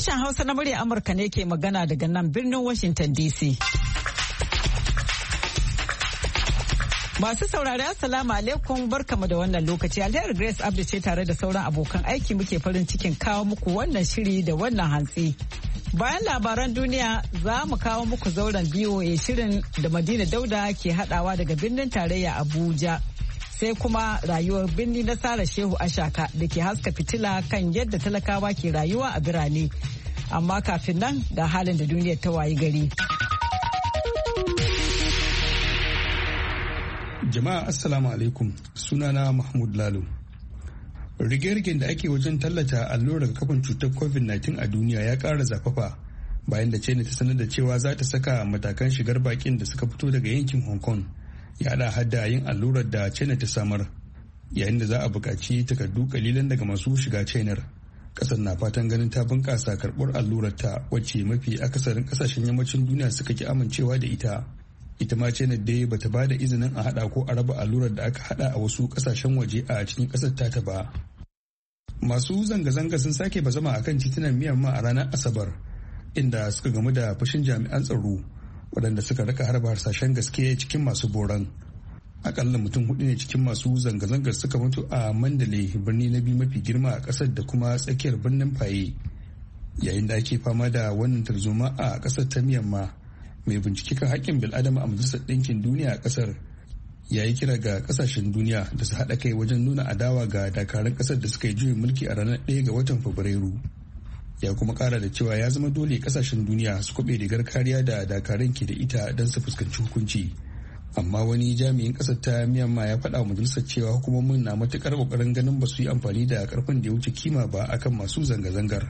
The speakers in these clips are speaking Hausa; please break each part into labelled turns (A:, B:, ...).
A: Sashen Hausa na murya Amurka ne ke magana daga nan birnin Washington DC. Masu saurari Assalamu alaikum, barkamu da wannan lokaci. Alheri Grace Abdi ce tare da sauran abokan aiki muke farin cikin kawo muku wannan shiri da wannan hantsi. Bayan labaran duniya za mu kawo muku zauren BOA shirin da Madina Dauda ke hadawa daga birnin tarayya Abuja. Sai kuma rayuwar birni na Sara Shehu Ashaka da ke haska fitila kan yadda talakawa ke rayuwa a birane. Amma kafin nan ga halin da duniyar ta wayi gari.
B: Jama'a Assalamu alaikum, sunana Mahmud Lalo. Rige-rigen da ake wajen tallata allurar kafin cutar COVID-19 a duniya ya ƙara zafafa bayan da China ta sanar da cewa za ta saka matakan shigar bakin da suka fito daga yankin Hong Kong. Ya haɗa hadda yin allurar da China ta samar, yayin da za a buƙaci takardu kalilan daga masu shiga China. Ƙasar na fatan ganin ta bunƙasa karɓar allurar ta, wacce mafi akasarin ƙasashen yammacin duniya suka ki amincewa da ita. Ita ma China dai bata ba da izinin a hada ko a raba allurar da aka hada a wasu kasashen waje a cikin kasar tata ba. Masu zanga-zanga sun sake bazama akan titunan Myanmar a ranar Asabar, inda suka gamu da fushin jami'an tsaro waɗanda suka raka harba harsashen gaske cikin masu boran. Akalla mutum 4 ne cikin masu zanga-zangar suka mutu a Mandalay, birni na biyu mafi girma a kasar da kuma tsakiyar birnin Faye. Yayin da ake fama da wannan tarzoma a kasar ta Myanmar, mai bincike kan haƙƙin bil'adama a majalisar ɗinkin duniya a ƙasar ya yi kira ga ƙasashen duniya da su haɗa kai wajen nuna adawa ga dakarun ƙasar da suka yi juyin mulki a ranar 1 ga watan Fabrairu. Ya kuma ƙara da cewa ya zama dole ƙasashen duniya su kwaɓe rigar kariya da dakarun ke da ita don su fuskanci hukunci. Amma wani jami'in ƙasar ta Myanmar ya faɗa wa majalisar cewa hukumomin na matuƙar ƙoƙarin ganin ba su yi amfani da ƙarfin da ya wuce kima ba akan masu zanga-zangar.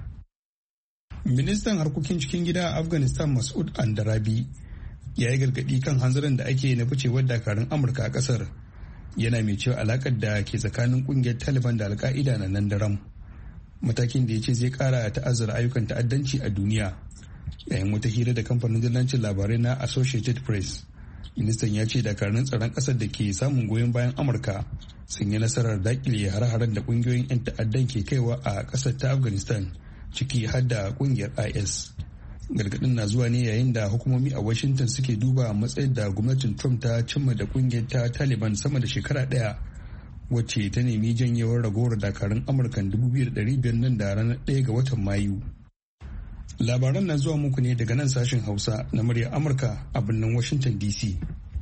B: Ministan harkokin cikin gida a Afghanistan Mas'ud Andarabi ya yi gargaɗi kan hanzarin da ake na ficewar dakarun Amurka a ƙasar, yana mai cewa alakar da ke tsakanin ƙungiyar Taliban da Al-Qaida na nan daram, matakin da ya ce zai ƙara ta'azzara ayyukan ta'addanci a duniya. Yayin wata hira da kamfanin dillancin labarai na Associated Press, ministan ya ce dakarun tsaron ƙasar da ke samun goyon bayan Amurka sun yi nasarar daƙile hare-haren da ƙungiyoyin 'yan ta'addan ke kaiwa a ƙasar ta Afghanistan, ciki har da kungiyar IS. Gargadin na zuwa ne yayin da hukumomi a Washington suke duba matsayin da gwamnatin Trump ta cimma da kungiyar ta Taliban sama da shekara ɗaya, wacce ta nemi janyewar ragowar dakarun Amurkan 2,500 nan da ranar 1 ga watan Mayu. Labaran na zuwa muku ne daga nan sashen Hausa na muryar Amurka a birnin Washington DC.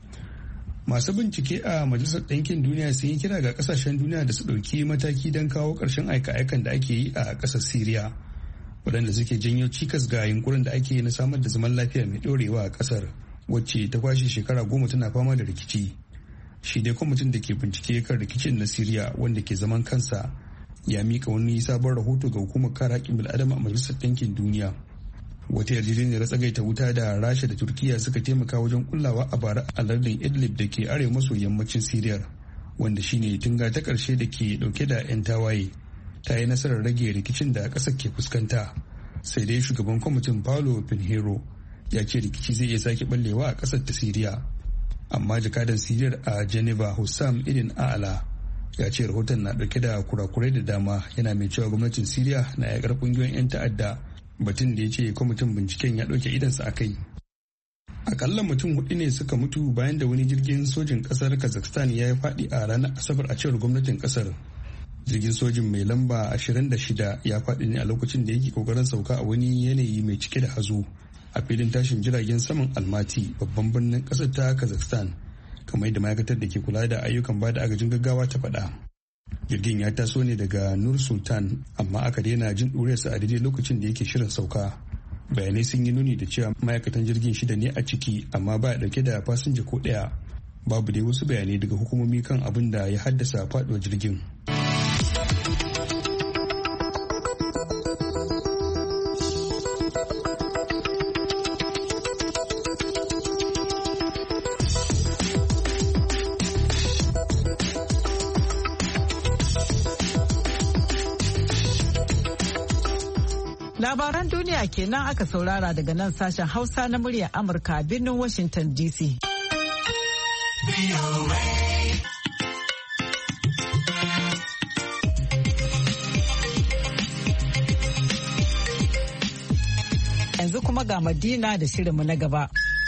B: Masu bincike a Majalisar Ɗinkin Duniya sun yi kira ga ƙasashen duniya da su ɗauki mataki don kawo ƙarshen aika-aikan da ake yi a ƙasar Siriya, waɗanda suke janyo cikas ga yunkurin da ake na samar da zaman lafiya mai ɗorewa a ƙasar, wacce ta kwashe shekara 10 tana fama da rikici. Shi dai kwamitin da ke bincike kan rikicin na Siriya, wanda ke zaman kansa, ya mika wani sabon rahoto ga hukumar kare haƙƙin bil'adama a Majalisar Ɗinkin Duniya. Wata yarjejeniyar tsagaita wuta da Rasha da Turkiya suka taimaka wajen kullawa a bara a lardin Idlib da ke arewa maso yammacin Siriyar, wanda shine tunga ta ƙarshe da ke ɗauke da 'yan tawaye, ta yi nasarar rage rikicin da ƙasar ke fuskanta. Sai dai shugaban kwamitin Paulo Pinheiro ya ce rikici zai iya sake ballewa a ƙasar ta Siriya. Amma jakadan Siriyar a Geneva Hussam Idin A'ala ya ce rahoton na ɗauke da kurakurai da dama, yana mai cewa gwamnatin Siriya na yaƙar ƙungiyoyin 'yan ta'adda, batun da ya ce kwamitin binciken ya ɗauke idansa a kai. Akalla mutum 4 ne suka mutu bayan da wani jirgin sojin ƙasar Kazakhstan ya yi faɗi a ranar Asabar a cewar gwamnatin ƙasar. Jirgin sojin mai lamba 26 ya faɗi ne a lokacin da yake kokarin sauka a wani yanayi mai cike da hazo a filin tashin jiragen saman Almaty, babban birnin ƙasar ta Kazakhstan, kamar yadda ma'aikatar da ke kula da ayyukan bada agajin gaggawa ta faɗa. Jirgin ya taso ne daga Nur Sultan, amma aka daina jin ɗuriyarsa a daidai lokacin da yake shirin sauka. Bayanai sun yi nuni da cewa ma'aikatan jirgin 6 ne a ciki, amma ba a ɗauke da fasinja ko ɗaya. Babu dai wasu bayanai daga hukumomi kan abin da ya haddasa faɗuwar jirgin.
A: Labaran duniya kenan aka saurara daga nan sashen Hausa na muryar Amurka birnin Washington DC. kuma ga Madina da shirinmu na gaba.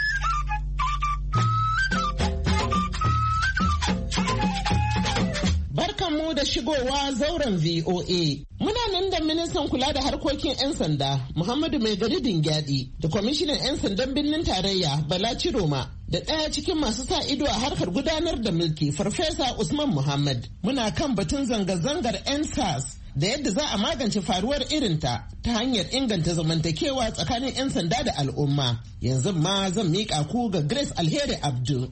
C: Barkanmu da shigowa zauren VOA. Muna nan da ministan kula da harkokin 'yan sanda Muhammadu Mai Gari Dingyadi da kwamishinan 'yan sandan birnin tarayya Bala Ciroma da ɗaya cikin masu sa ido a harkar gudanar da mulki Farfesa Usman Muhammad. Muna kan batun zanga-zangar 'yan SARS da yadda za a magance faruwar irinta ta hanyar inganta zamantakewa tsakanin 'yan sanda da al'umma. Yanzu ma zan miƙa ku ga Grace Alheri Abdul.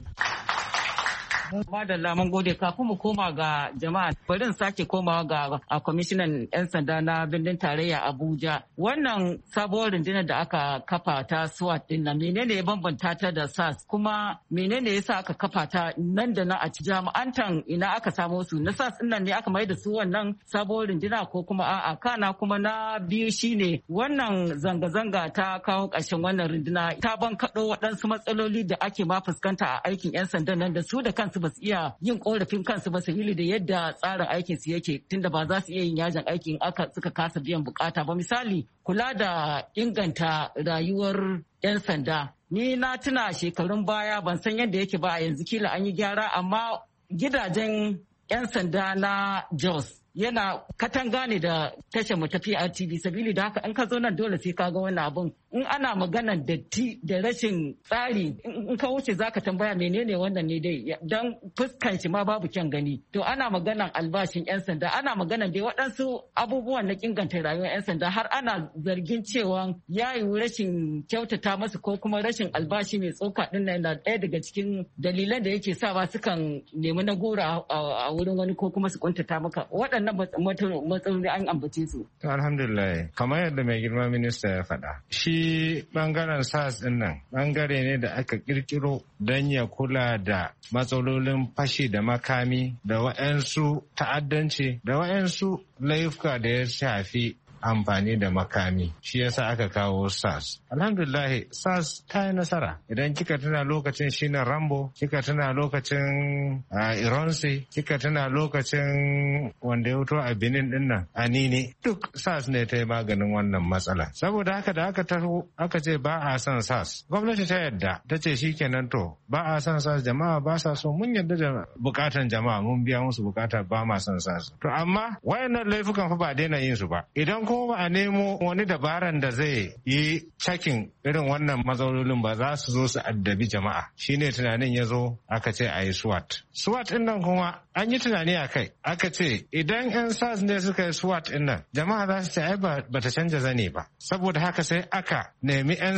D: Madalla mun gode, kafin mu koma ga jama'a bari in sake komawa ga kwamishinan 'yan sanda na birnin tarayya Abuja. Wannan sabuwar rundunar da aka kafa ta SWAT din nan menene ya bambanta ta da SARS, kuma menene yasa aka kafa ta nan da nan a jami'antan ina aka samo su? Na SARS din nan ne aka mai da su wannan sabuwar runduna ko kuma a'a? Kana kuma na biyu shine wannan zanga-zanga ta kawo ƙarshen wannan runduna ta bankaɗo waɗansu matsaloli da ake ma fuskanta a aikin 'yan sandan nan da su da kansu ba su iya yin korafin kansu ba sabili da yadda tsarin aikin su yake, tunda ba za su iya yin yajin aikin aka suka kasa biyan bukata ba. Misali, kula da inganta rayuwar 'yan sanda. Ni na tuna shekarun baya, ban san yadda yake ba a yanzu, kila an yi gyara, amma gidajen 'yan sanda na Jos yana katanga ne da tashar mu ta PRTV, sabili da haka in ka zo nan dole sai ka ga wannan abun. In ana maganar datti da rashin tsari, in ka wuce zaka tambaya menene wannan ne dai, dan fuskan shi ma babu kyan gani. To ana maganar albashin 'yan sanda, ana maganar dai waɗansu abubuwan na inganta rayuwar 'yan sanda, har ana zargin cewa yayi rashin kyautata masu ko kuma rashin albashi mai tsoka din nan na ɗaya daga cikin dalilan da yake sawa sukan nemi na gora a wurin wani ko kuma su kuntata maka. Waɗannan matsaloli an ambace su.
E: To alhamdulillah, kamar yadda mai girma minista ya faɗa, shi bangaren SARS din nan bangare ne da aka kirkiro don ya kula da matsalolin fashi da makami da wa'yansu ta'addanci da wa'yansu laifuka da ya shafi amfani da makami. Shi yasa aka kawo SARS. Alhamdulillah, SARS ta yi nasara. Idan kika tuna lokacin shine Rambo, kika tuna lokacin Ironsi, kika tuna lokacin wanda ya wuto a Benin din nan, Anini, duk SARS ne ta yi maganin wannan matsala. Saboda haka da aka taho aka ce ba a son SARS, gwamnati ta yadda, ta ce shikenan to ba a son SARS, jama'a ba sa so, mun yadda da bukatan jama'a, mun biya musu bukata, ba ma son SARS. To amma wayannan laifukan fa ba daina yin su ba. Idan ko ba a nemo wani dabaran da zai yi cakin irin wannan matsalolin ba, za su zo su addabi jama'a. Shine tunanin ya zo aka ce a yi SWAT. SWAT din nan kuma an yi tunani a kai, aka ce idan 'yan SARS ne suka yi SWAT din nan, jama'a za su ce ai ba ta canja zane ba. Saboda haka sai aka nemi 'yan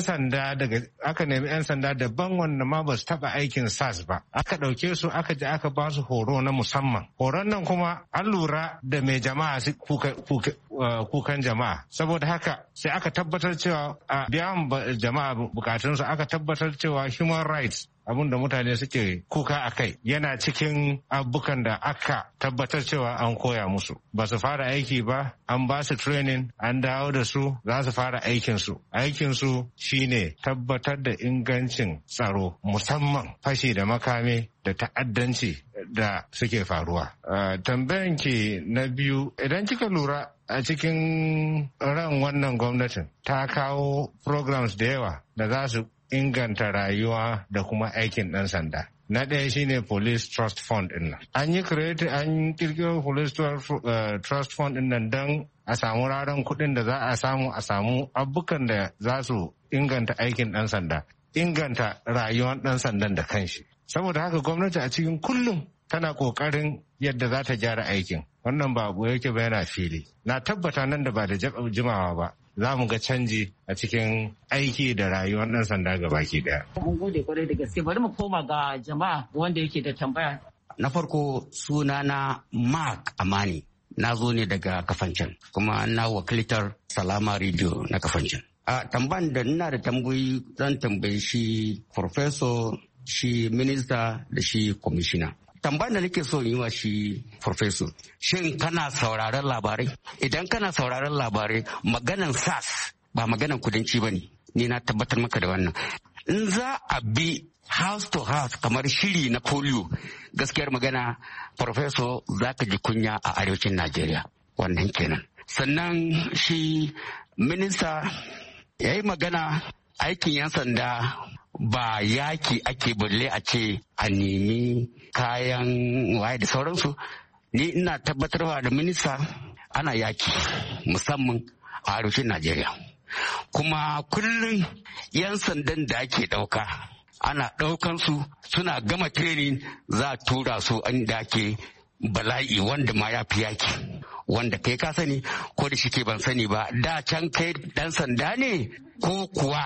E: sanda daban wanda ma ba su taba aikin SARS ba. Aka ɗauke su aka je aka ba su horo na musamman. Horon nan kuma an lura da mai jama'a kukan jama'a. Saboda haka sai aka tabbatar cewa a biyan jama'a bukatunsu, aka tabbatar cewa human rights, abin da mutane suke kuka a kai, yana cikin abubukan da aka tabbatar cewa an koya musu. Ba su fara aiki ba, an ba su training, an dawo da su, za su fara aikinsu. Aikinsu shine tabbatar da ingancin tsaro, musamman fashi da makami da ta'addanci da suke faruwa. Tambayan ki na biyu, idan kika lura a cikin ran wannan gwamnatin ta kawo programs da yawa da za su inganta rayuwa da kuma aikin ɗan sanda. Na ɗaya shine Police Trust Fund ɗin nan. An kirkiro Police Trust Fund ɗin nan don a samu raran kuɗin da za a samu abubukan da za su inganta aikin ɗan sanda, inganta rayuwar ɗan sandan da kanshi. Saboda haka gwamnati a cikin kullum tana ƙoƙarin yadda za ta gyara aikin. Wannan ba abu yake ba, yana fili. Na tabbata nan da ba da jimawa ba, za mu ga canji a cikin aiki da rayuwar ɗan sanda gabaki ɗaya.
D: Mun gode kwarai da gaske. Bari mu koma ga jama'a wanda yake da tambaya.
F: Na farko, sunana Mark Amani. Na zo ne daga Kafancin, kuma na wakiltar Salama Radio na Kafancin. A tambayan da ina da tambayi, zan tambayi shi Professor, shi Minista da shi Commissioner. Tambayar da nake so yi wa shi Professor, shin kana sauraron labarai? Idan kana sauraron labarai, maganan SARS ba maganan kudanci ba ne, ni na tabbatar maka da wannan. In za a bi house to house kamar shiri na polio, gaskiyar magana Professor, za ka ji kunya a arewacin Najeriya. Wannan kenan. Sannan shi Minista ya yi magana aikin 'yan sanda ba yaki ake balle a ce a nemi kayan waye da sauransu. Ni ina tabbatarwa da minista ana yaki musamman a arewacin Najeriya. Kuma kullum 'yan sandan da ake ɗauka ana ɗaukan su suna gama training za a tura su inda ake bala'i wanda ma ya fi yaki. Wanda kai ka sani ko da shike ban sani ba, da can kai ɗan sanda ne ko kuwa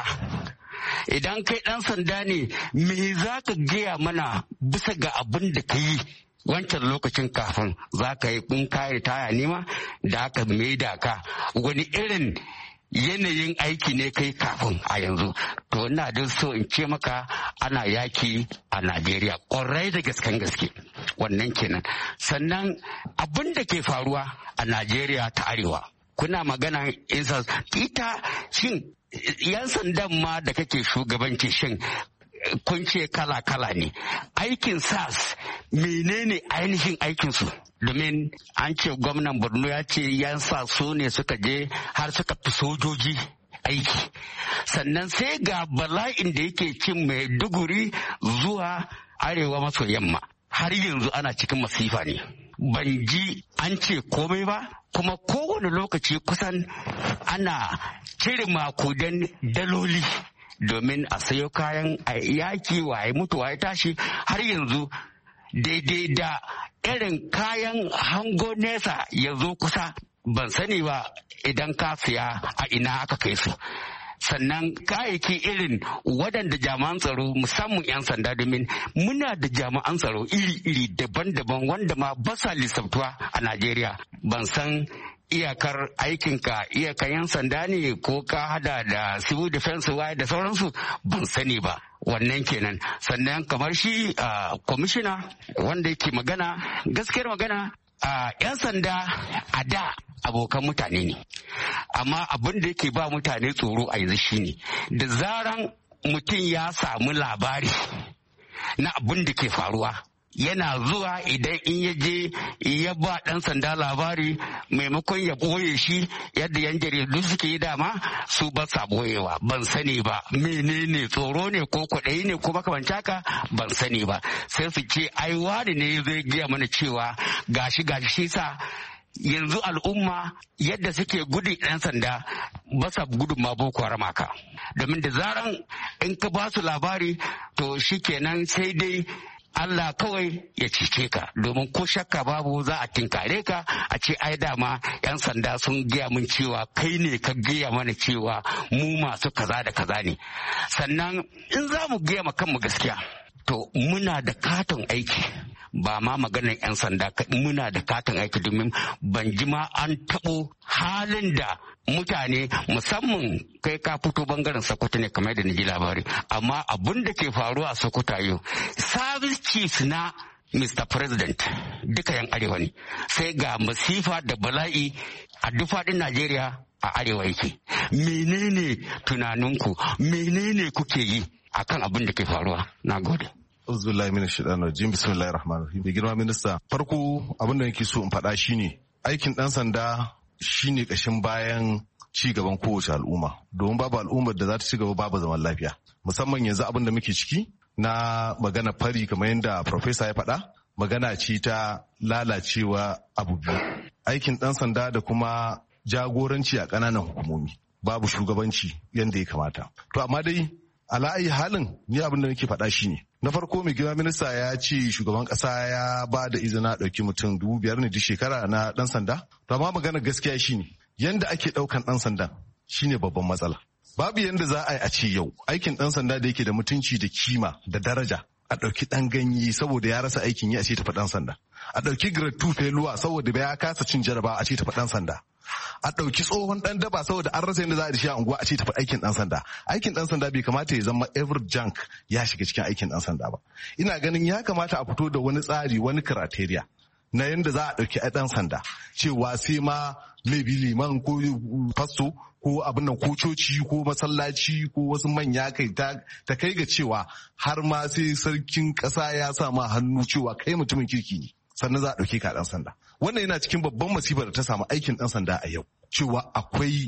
F: idan kai ɗan sanda ne me za ka gaya mana bisa ga abin da ka yi wancan lokacin kafin za ka yi kun kayan taya nema da aka maida ka wani irin yanayin aiki ne kai kafin a yanzu. To ina da so in ce maka ana yaki a Najeriya ƙwarai da gaske wannan kenan. Sannan abin da ke faruwa a Najeriya ta arewa kuna magana insa ita shin 'yan sandan ma da kake shugabanci shin kun ce kala-kala ne. Aikin SAS menene ainihin aikinsu? Domin an ce gwamnan Borno ya ce 'yan sa su ne suka je har suka fi sojoji aiki. Sannan sai ga bala'in da yake cin Maiduguri zuwa arewa maso yamma. Har yanzu ana cikin masifa ne. Ban ji an ce komai ba, kuma kowane lokaci kusan ana cire makudan daloli domin a sayo kayan yaki waye mutu waye tashi. Har yanzu daidai da irin kayan hango nesa ya zo kusa ban sani ba idan ka siya a ina aka kai su. Sannan kayayyaki irin waɗanda jami'an tsaro musamman 'yan sanda, domin muna da jami'an tsaro iri-iri daban-daban wanda ma ba sa lissaftuwa a Najeriya. Ban san iyakar aikinka iyakar 'yan sanda ne ko ka hada da civil defense waye da sauransu ban sani ba. Wannan kenan. Sannan kamar shi kwamishina wanda yake magana gaskiyar magana 'yan sanda a da abokan mutane ne, amma abin da yake ba mutane tsoro a yanzu shine da zaran mutum ya samu labari na abin da ke faruwa yana zuwa idan in ya je ya ba ɗan sanda labari maimakon ya ɓoye shi yadda yan jaridu suke yi dama su ba sa ɓoyewa. Ban sani ba menene tsoro ne ko kwaɗayi ne ko makamanci haka ban sani ba, sai su ce ai wani ne zai gaya mana cewa gashi shi sa yanzu al'umma yadda suke gudun ɗan sanda ba sa gudun ma boko haram haka. Domin da zaran in ka ba su labari to shikenan sai dai Allah kawai ya cece ka, domin ko shakka babu za a tinkare ka a ce ai dama 'yan sanda sun gaya min cewa kai ne ka gaya mana cewa mu masu kaza da kaza ne. Sannan in za mu gaya ma kanmu gaskiya to muna da katon aiki, ba ma maganar 'yan sanda, muna da katon aiki domin ban ji ma an taɓo halin da mutane musamman kai ka fito bangaren Sokoto ne kamar da ji labari, amma abin da ke faruwa a Sokoto yau service chief na Mr. President duka yan arewa ne, sai ga masifa da bala'i a duk faɗin Najeriya a arewa yake. Menene tunaninku, menene kuke yi akan abin da ke faruwa? Na gode.
G: Auzubillahi minash shaitanir rajim. Bismillahir rahmanir rahim. Mai girma minista, farko abin da nake so in faɗa shine aikin ɗan sanda shine ƙashin bayan ci gaban kowace al'umma. Domin babu al'ummar da za ta ci gaba babu zaman lafiya. Musamman yanzu abin da muke ciki na magana fari kamar yadda Profesa ya faɗa, magana ce ta lalacewa abu biyu. Aikin ɗan sanda da kuma jagoranci a ƙananan hukumomi. Babu shugabanci yadda ya kamata. To amma dai ala'ayi halin ni abin da nake faɗa shine na farko mai girma minista ya ce shugaban ƙasa ya ba da izina ɗauki mutum 5,000 ne duk shekara na ɗan sanda. To amma maganar gaskiya shine yanda ake ɗaukan ɗan sandan shine babban matsala. Babu yanda za a yi a ce yau aikin ɗan sanda da yake da mutunci da kima da daraja a ɗauki ɗan ganye saboda ya rasa aikin yi a ce tafi ɗan sanda. A ɗauki grade 2 failure saboda ya kasa cin jaraba a ce tafi ɗan sanda. A ɗauki tsohon ɗan daba saboda an rasa yadda za a shi a unguwa a ce tafi aikin ɗan sanda. Aikin ɗan sanda bai kamata ya zama every junk ya shiga cikin aikin ɗan sanda ba. Ina ganin ya kamata a fito da wani tsari, wani criteria na yadda za a ɗauki ɗan sanda cewa sai ma maybe liman ko fasto ko abin nan ko coci ko masallaci ko wasu manya kai ta kai ga cewa har ma sai sarkin ƙasa ya sa ma hannu cewa kai mutumin kirki ne sannan za a ɗauke ka ɗan sanda. Wannan yana cikin babban masifar da ta samu aikin ɗan sanda a yau, cewa akwai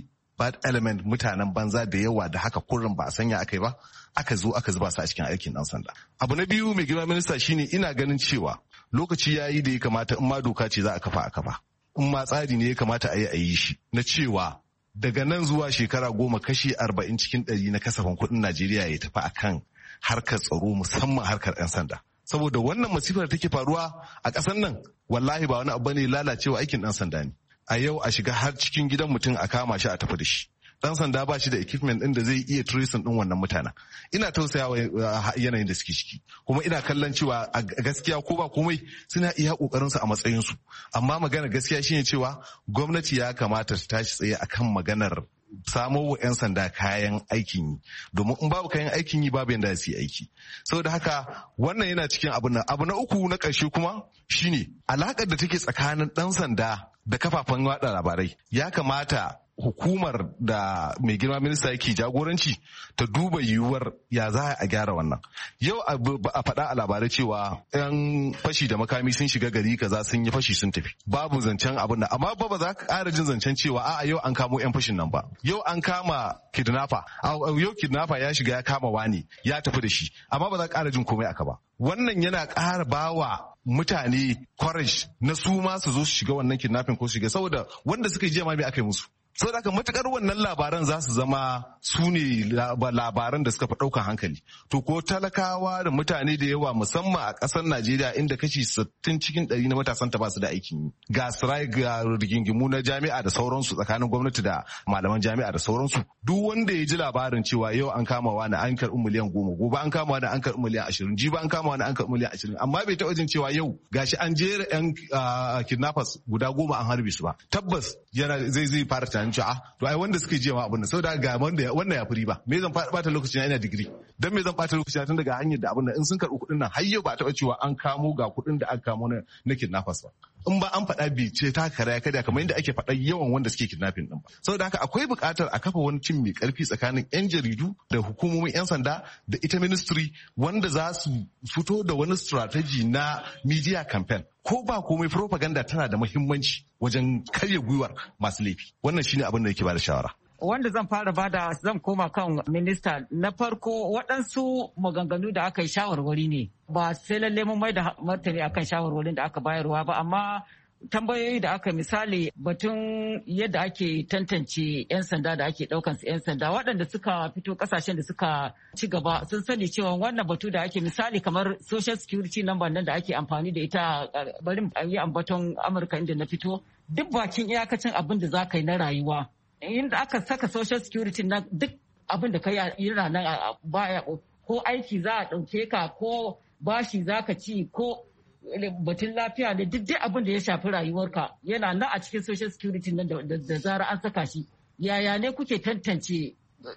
G: bad element mutanen banza da yawa da haka kurin ba a sanya aka yi ba aka zo aka zuba su a cikin aikin ɗan sanda. Abu na biyu mai girma minista shine ina ganin cewa lokaci ya yi da ya kamata in ma doka ce za a kafa a kafa. In ma tsari ne ya kamata a yi shi na cewa daga nan zuwa shekara 10 kashi 40 cikin 100 na kasafin kuɗin Najeriya ya tafi akan harkar tsaro musamman harkar 'yan sanda. Saboda wannan masifar da take faruwa a ƙasar nan wallahi ba wani abu ne lalacewa aikin ɗan sanda ne. A yau a shiga har cikin gidan mutum a kama shi a tafi da shi. Dan sanda ba shi da equipment ɗin da zai iya tracing ɗin wannan mutanen. Ina tausayawa yanayin da suke ciki kuma ina kallon cewa a gaskiya ko ba komai suna iya kokarin su a matsayin su, amma magana gaskiya shine cewa gwamnati ya kamata ta tashi tsaye akan maganar samo wa 'yan sanda kayan aikin yi, domin in babu kayan aikin yi babu yadda su yi aiki. Saboda haka wannan yana cikin abin nan. Abu na uku na ƙarshe kuma shine alaƙar da take tsakanin ɗan sanda da kafafen watsa labarai. Ya kamata hukumar da mai girma minista yake jagoranci ta duba yiwuwar ya za a gyara wannan. Yau a faɗa a labarai cewa 'yan fashi da makami sun shiga gari kaza sun yi fashi sun tafi. Babu zancen abin nan, amma ba za ka ƙara jin zancen cewa a'a yau an kamo 'yan fashin nan ba. Yau an kama kidnapper, yau kidnapper ya shiga ya kama wani ya tafi da shi, amma ba za ka ƙara jin komai aka ba. Wannan yana ƙara bawa mutane courage na su ma su zo su shiga wannan kidnapping ko shiga, saboda wanda suka yi jiya ma me aka yi musu. Saboda haka matukar wannan labaran za su zama su ne labaran da suka fi ɗaukan hankali. To ko talakawa da mutane da yawa musamman a ƙasar Najeriya inda kashi 60 cikin 100 na matasan ta ba su da aikin yi. Ga sirai ga rigingimu na jami'a da sauransu tsakanin gwamnati da malaman jami'a da sauransu. Duk wanda ya ji labarin cewa yau an kama wani an karɓi miliyan 10, gobe an kama wani an karɓi miliyan 20, jibi an kama wani an karɓi miliyan 20, amma bai taɓa jin cewa yau gashi an jera 'yan kidnappers guda 10 an harbe su ba. Tabbas zai fara tunanin cewa to ai wanda suke jiya ma abin nan, saboda ga wannan ya fi riba, me zan bata lokaci na ina digiri, dan me zan bata lokaci na tun daga hanyar da abin nan in sun karɓi kuɗin nan har yau ba taɓa cewa an kamo ga kuɗin da aka kamo na kidnappers ba. In ba an faɗa bice ta karaya kada kamar yadda ake faɗa yawan wanda suke kidnapping din ba. Saboda haka akwai buƙatar a kafa wani cin mai ƙarfi tsakanin 'yan jaridu da hukumomin 'yan sanda da ita ministry wanda za su fito da wani strategy na media campaign. Ko ba komai propaganda tana da muhimmanci wajen karya gwiwar masu laifi. Wannan shine abin da yake ba da shawara.
D: Wanda zan fara bada zan koma kan minista. Na farko waɗansu maganganu da aka yi shawarwari ne, ba sai lalle mun mai da martani akan shawarwarin da aka bayarwa ba, amma tambayoyi da aka misali batun yadda ake tantance 'yan sanda da ake ɗaukan su 'yan sanda waɗanda suka fito ƙasashen da suka ci gaba sun sani cewa wannan batu da ake misali kamar social security number nan da ake amfani da ita, bari yi ambaton Amurka inda na fito, duk bakin iyakacin abin da za ka yi na rayuwa. Inda aka saka social security na duk abin da ka yi nan a baya, ko aiki za a ɗauke ka ko bashi za ka ci ko batun lafiya ne, duk abin da ya shafi rayuwarka yana nan a cikin social security nan da zara an saka shi. Yaya ne kuke tantance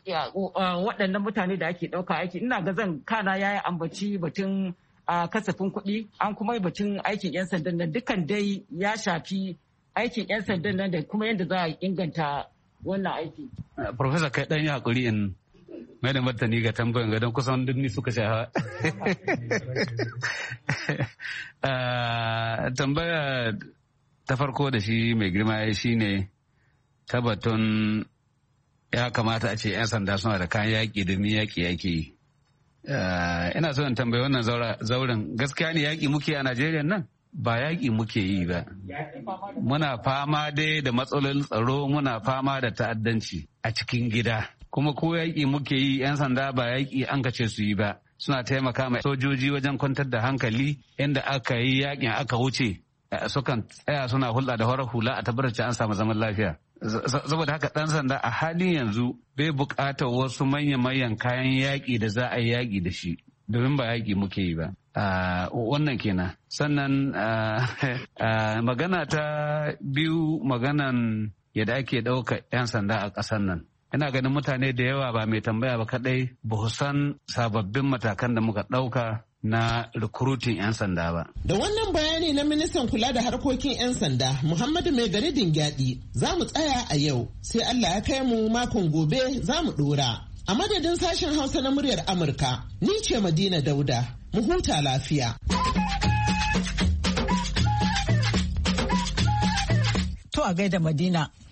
D: waɗannan mutane da ake ɗauka aiki? Ina ga zan kana ya yi ambaci batun kasafin kuɗi, an kuma yi batun aikin 'yan sandan nan, dukan dai ya shafi aikin 'yan sandan nan da kuma yadda za a inganta wannan aiki.
H: Professor kai ɗan yi haƙuri in mai da martani ga tambayan gadon kusan duk ni suka sha. Tambaya ta farko da shi mai girma ya shi ne tabbatun ya kamata a ce 'yan sanda suna da kayan yaƙi domin yaƙi yi. Ina so in tambayi wannan zauren gaskiya ne yaƙi muke a Najeriya nan? Ba yaƙi muke yi ba. Muna fama dai da matsalolin tsaro, muna fama da ta'addanci a cikin gida. Kuma ko yaƙi muke yi 'yan sanda ba yaƙi an kace su yi ba. Suna taimaka ma sojoji wajen kwantar da hankali inda aka yi yaƙin aka wuce sukan tsaya suna hulɗa da horar hula a tabbatar an samu zaman lafiya. Saboda haka ɗan sanda a halin yanzu bai buƙatar wasu manyan kayan yaƙi da za a yi yaƙi da shi. Domin ba yaƙi muke yi ba. Wannan kenan. Sannan magana ta biyu maganan yadda ake ɗauka 'yan sanda a ƙasar nan. Ina ganin mutane da yawa ba mai tambaya ba kaɗai ba san sababbin matakan da muka ɗauka na recruiting 'yan sanda ba.
C: Da wannan bayani na ministan kula da harkokin 'yan sanda Muhammadu Maigari Dingyadi za mu tsaya a yau, sai Allah ya kai mu makon gobe za mu ɗora. A madadin sashen Hausa na muryar Amurka, ni ce Madina Dauda, mu huta lafiya.
A: To a gaida Madina.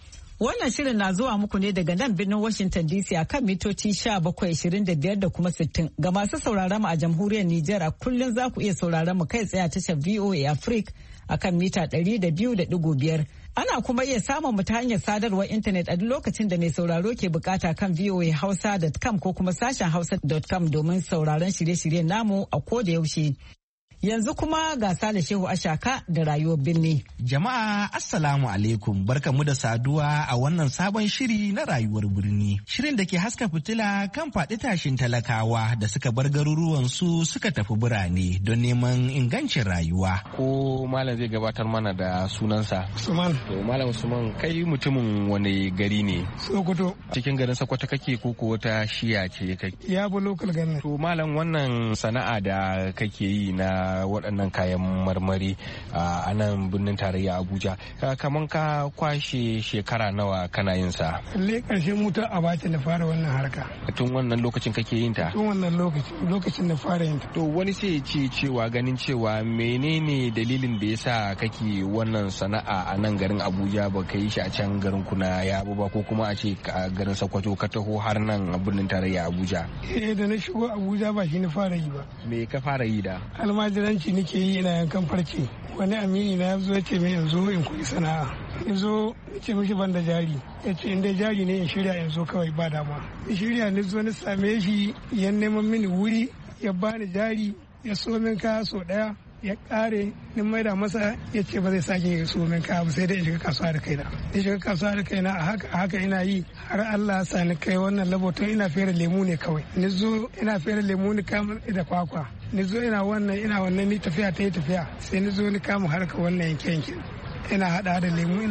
A: Wannan shirin na zuwa muku ne daga nan birnin Washington DC a kan mitoci 1725 da kuma 60. Ga masu sauraron mu a jamhuriyar Nijar a kullum za ku iya sauraron mu kai tsaye a tashar VOA Africa a kan mita 200.5. Ana kuma iya samun mu ta hanyar sadarwar intanet a duk lokacin da mai sauraro ke bukata kan voahausa.com ko kuma sashen hausa.com domin sauraron shirye-shiryen namu a koda yaushe. Yanzu kuma ga Sale Shehu Ashaka da rayuwar birni.
I: Jama'a Assalamu alaikum, barkamu da saduwa a wannan sabon shiri na rayuwar birni. Shirin da ke haska fitila kan faɗi tashin talakawa da suka bar garuruwan su suka tafi birane don neman ingancin rayuwa.
J: Ko malam zai gabatar mana da sunansa?
K: Usman.
J: To malam Usman, kai mutumin wani gari ne?
K: Sokoto.
J: Cikin garin Sokoto kake ko wata shiya ce kake?
K: Ya bu local government.
J: To malam, wannan sana'a da kake yi na waɗannan kayan marmari a nan birnin tarayya Abuja, kaman ka kwashe shekara nawa kana yin sa?
K: Lalle ƙarshen mutar Abacha na fara wannan harka.
J: Tun wannan lokacin kake yin ta?
K: Tun wannan lokacin na fara yin ta.
J: To wani sai ce cewa ganin cewa menene dalilin da yasa kake wannan sana'a a nan garin Abuja ba ka yi shi a can garin kuna Yabo ba, ko kuma a ce a garin Sokoto ka taho har nan birnin tarayya Abuja?
K: Da na shigo Abuja ba shi na fara yi ba.
J: Me ka fara yi da?
K: Almajiranci nake yi, ina yankan farce. Wani amini na zo ce mai yanzu in koyi sana'a. In zo ce mishi ban da jari, ya ce in dai jari ne in shirya in zo kawai ba dama. In shirya ni zo na same shi, ya neman mini wuri, ya bani jari, ya so min kaya so daya, ya kare ni maida masa, ya ce ba zai sake ya so min kaya ba sai dai in shiga kasuwa da kaina. In shiga kasuwa da kaina a haka ina yi har Allah ya sani kai wannan laboton ina fere lemu ne kawai. Ni zo ina fere lemu ni kama da kwakwa. Ni zo ina wannan ni tafiya ta yi tafiya sai ni zo ni kama harka wannan yanke ina hada da lemu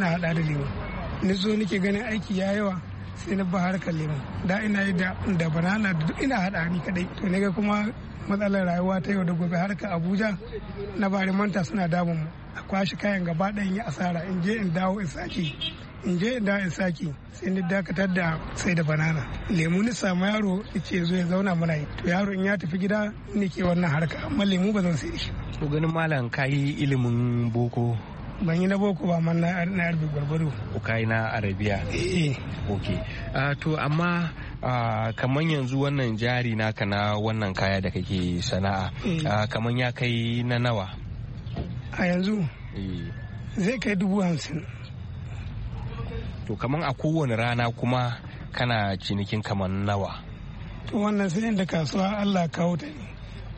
K: ni zo nike ganin aiki ya yawa sai na ba harkar lemu da ina yi da banana da duk ina hada ni kadai. To ne ga kuma matsalar rayuwa ta yau da gobe harkar Abuja na bari manta suna damun mu, a kwashi kayan gaba ɗayan yi asara, in je in dawo in saki sai ni dakatar da sai da banana. Lemu ni samu yaro ce zo ya zauna muna yi, to yaro in ya tafi gida ni ke wannan harka, amma lemu ba zan sai shi.
J: To ganin malam ka yi ilimin boko?
K: Ban yi na boko ba, amma na arabi gwargwado.
J: Ka yi na arabiya? Ok. To amma kamar yanzu wannan jari naka na wannan kaya da kake sana'a kamar ya kai na nawa?
K: A yanzu zai kai 50,000.
J: To kamar a kowane rana kuma kana cinikin kamar nawa?
K: To wannan sai da kasuwa Allah kawo ta ne,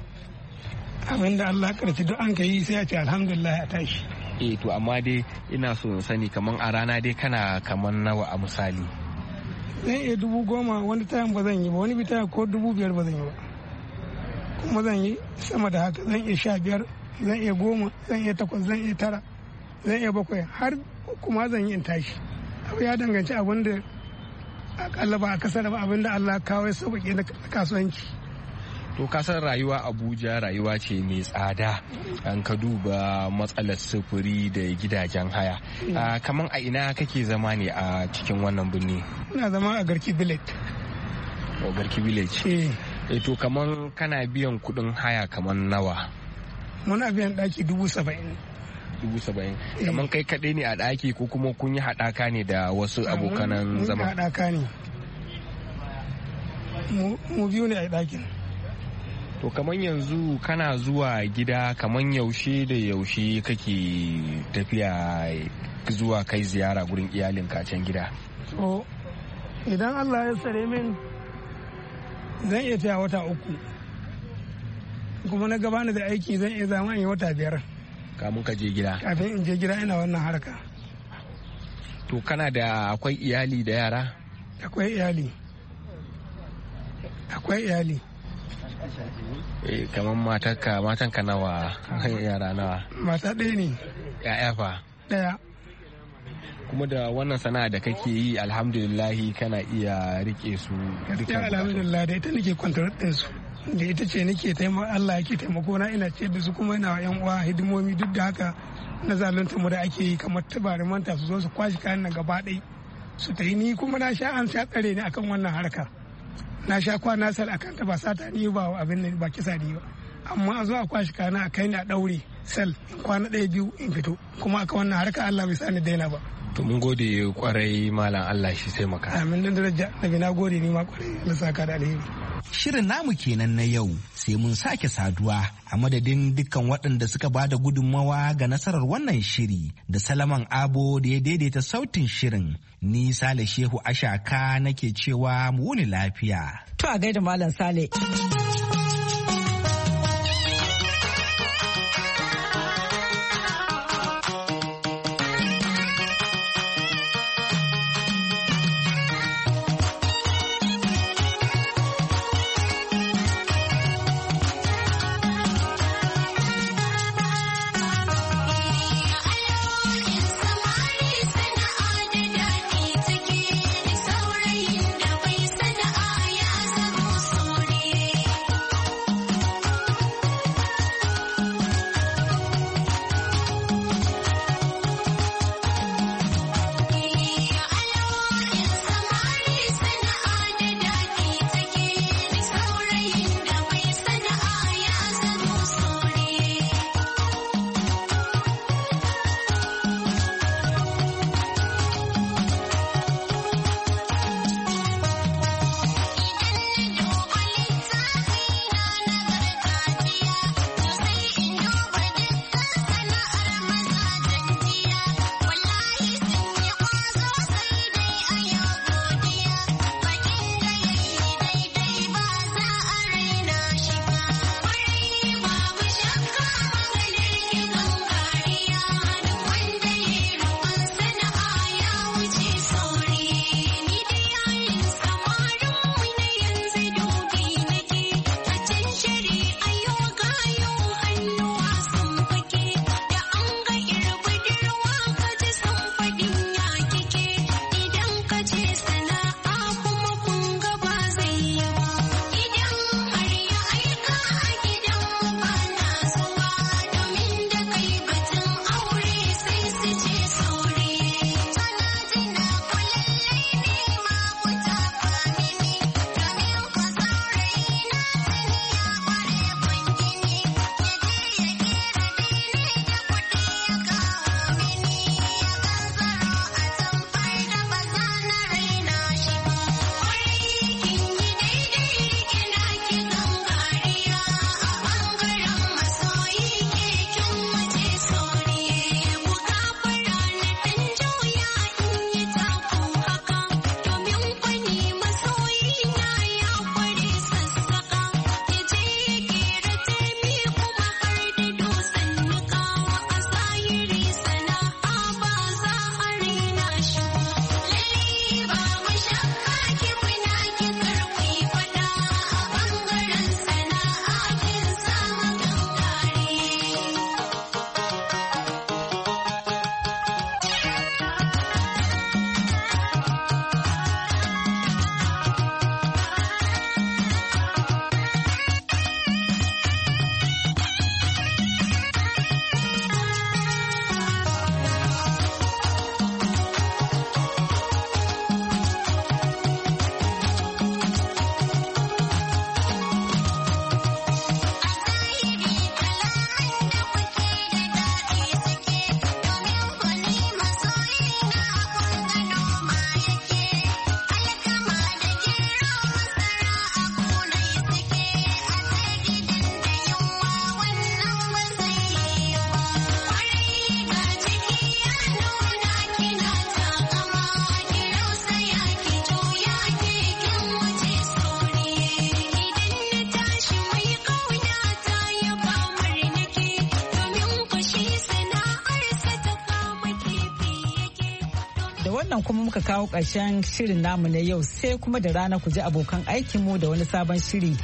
K: abinda Allah karfi duk an ka yi sai a ce alhamdulillah a tashi.
J: To amma dai ina so in sani kamar a rana dai kana kamar nawa a misali?
K: Zan iya 10,000 wani tayan ba zan yi ba, wani bita ko 5,000 ba zan yi ba, kuma zan yi sama da haka. Zan iya 15, zan iya 10, zan iya 8, zan iya 9, zan iya 7, har kuma zan yi in tashi. Abu ya danganci abin da akalla ba a kasar ba, abin da Allah kawo ya sauƙaƙe na kasuwanci.
J: To kasar rayuwa Abuja rayuwa ce mai tsada, an ka duba matsalar sufuri da gidajen haya. Kaman a ina kake zama ne a cikin wannan birni?
K: Ina zama a Garki Village.
J: Garki Village? To kaman kana biyan kuɗin haya kaman nawa?
K: Muna biyan ɗaki 70,000.
J: 70,000. Kaman kai kaɗai ne a ɗaki ko kuma kun yi haɗaka ne da wasu abokanan zama?
K: Mun haɗaka ne. Mu biyu ne a ɗakin.
J: To kaman yanzu kana zuwa gida kaman yaushe da yaushe kake tafiya zuwa kai ziyara gurin iyalinka can gida?
K: To idan Allah ya tsare min zan iya taya wata 3, kuma na gabana da aiki zan iya zama in yi wata 5
J: kamun ka je gida.
K: Kafin in je gida ina wannan harka.
J: To kana da akwai iyali da yara?
K: Akwai iyali.
J: Kamar matanka nawa, yara nawa?
K: Mata ɗaya ne.
J: Ya'ya fa?
K: Ɗaya.
J: Kuma da wannan sana'a da kake yi alhamdulillahi kana iya rike su duka?
K: Alhamdulillah, da ita nake kwantar ɗinsu, da ita ce nake Allah yake taimako na, ina ce da su, kuma ina yan uwa hidimomi. Duk da haka na zalunta mu da ake yi, kamar tabarin manta su zo su kwashi kayan nan gaba ɗaya su ta yi. Ni kuma na sha tsare ni akan wannan harka, na sha kwana sal akan ta, ba sata ni ba abin nan, ba kisa ni ba, amma a zo a kwashi kana a kai ni a daure sal in kwana 1-2 in fito, kuma aka wannan harka Allah bai sani daina ba.
J: To mun gode kwarai malam Allah shi sai maka.
K: Amin da daraja nabi na gode ni ma kwarai na saka da alheri.
I: Shirin namu kenan na yau sai mun sake saduwa a madadin dukkan waɗanda suka ba da gudunmawa ga nasarar wannan shiri da Salaman Abo da ya daidaita sautin shirin. Ni Sale Shehu Ashaka nake cewa mu wuni lafiya.
A: To a gaida Malam Sale. wannan kuma muka kawo ƙarshen shirin namu na yau sai kuma da rana ku ji abokan aikinmu da wani sabon shiri.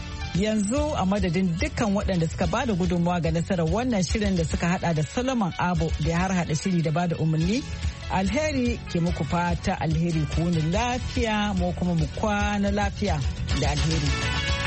A: Yanzu a madadin dukkan waɗanda suka bada gudunmawa ga nasarar wannan shirin da suka hada da Solomon Abo da ya har hada shiri da bada umarni. Alheri ke muku fata alheri ku wuni lafiya mu kuma mu kwana lafiya da alheri.